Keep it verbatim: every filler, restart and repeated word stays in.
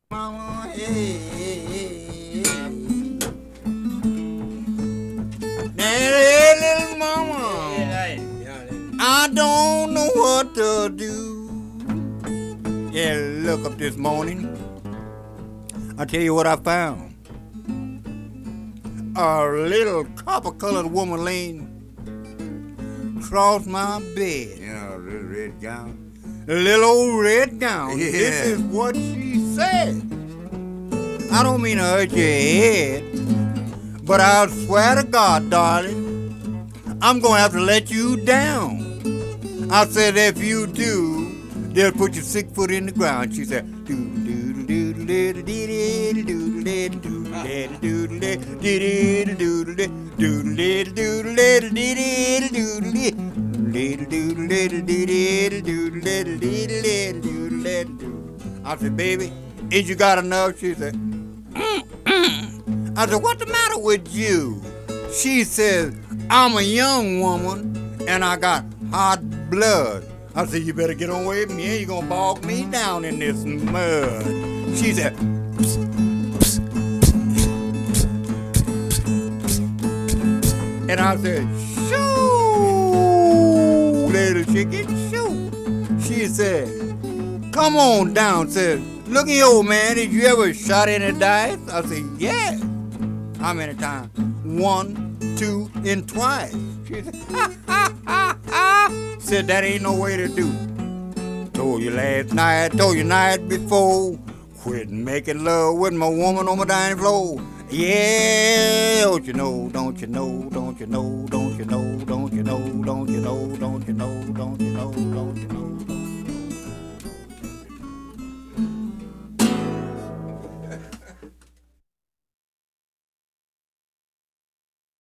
Mama, hey, hey, hey. Hey, little mama, I don't know what to do. Yeah, look up this morning. I'll tell you what I found. A little copper-colored woman laying across my bed in a little red gown. A little old red gown. Yeah. This is what she said. I don't mean to hurt your head, but I swear to God, darling, I'm gonna have to let you down. I said, if you do, they'll put your sick foot in the ground. She said, doo doo doo doo doo doo doo doo doo I said, baby, ain't you got enough? She said, mm-mm. I said, what's the matter with you? She says, I'm a young woman and I got hot blood. I said, you better get on with me and you're going to bog me down in this mud. She said, psst, psst, psst. And I said, shoo, little chicken, shoo. She said, come on down. Said, look here, old man, did you ever shot any dice? I said, yeah. How many times? One, two, and twice. She said, ha, ha, ha, ha. Said, that ain't no way to do. Told you last night, told you night before. Quit making love with my woman on my dining floor. Yeah, don't you know, don't you know, don't you know, don't you know, don't you know, don't you know, don't you know, don't you know, don't you know.